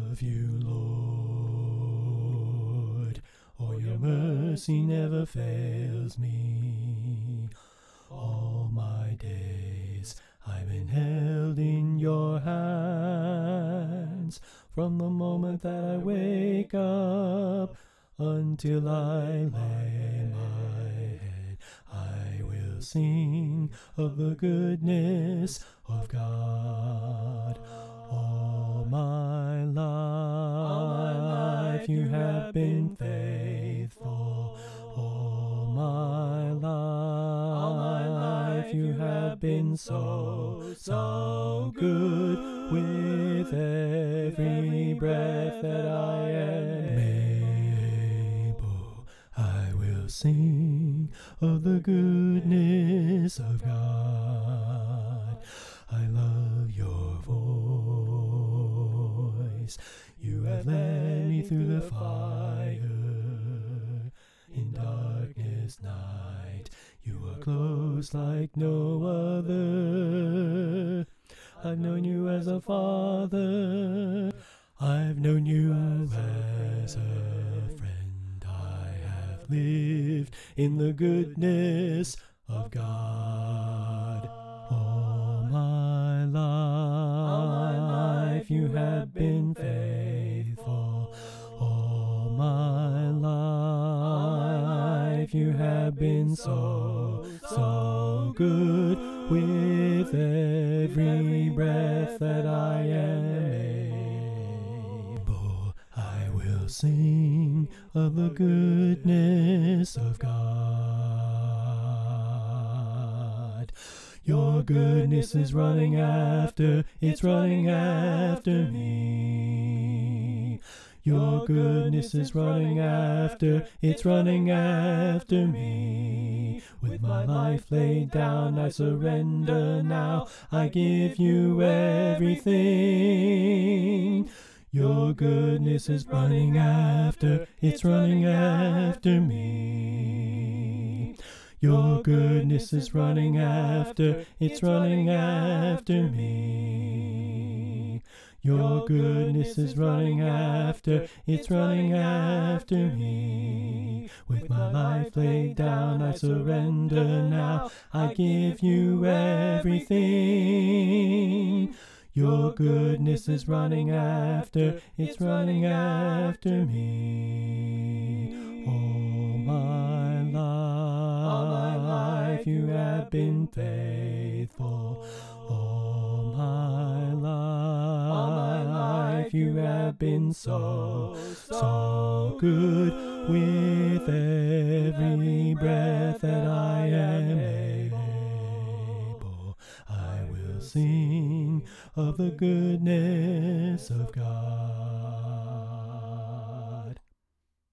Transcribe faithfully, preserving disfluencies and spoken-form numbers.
love you, Lord, for your mercy never fails me. All my days I've been held in your hands, from the moment that I wake up until I lay my head. I will sing of the goodness of God. All my life you have been faithful. All my life you have been so, so good. With every breath that I am able, I will sing of the goodness of God. I love your voice. You have led me through the fire. In darkness night, you are close like no other. I've known you as a father. I've known you as a friend. I have lived in the goodness of God. All my life you have been faithful. All my life you have been so, so good. With every breath that I am able, I will sing of the goodness of God. Your goodness is running after, it's running after me. Your goodness is running after, it's running after me. With my life laid down, I surrender now. I give you everything. Your goodness is running after, it's running after me. Your goodness is running after, it's running after me. Your goodness is running after, it's running after me. With my life laid down, I surrender now. I give you everything. Your goodness is running after, it's running after me. All my life you have been faithful. All my life you have been so, so good. With every breath that I am able, I will sing of the goodness of God.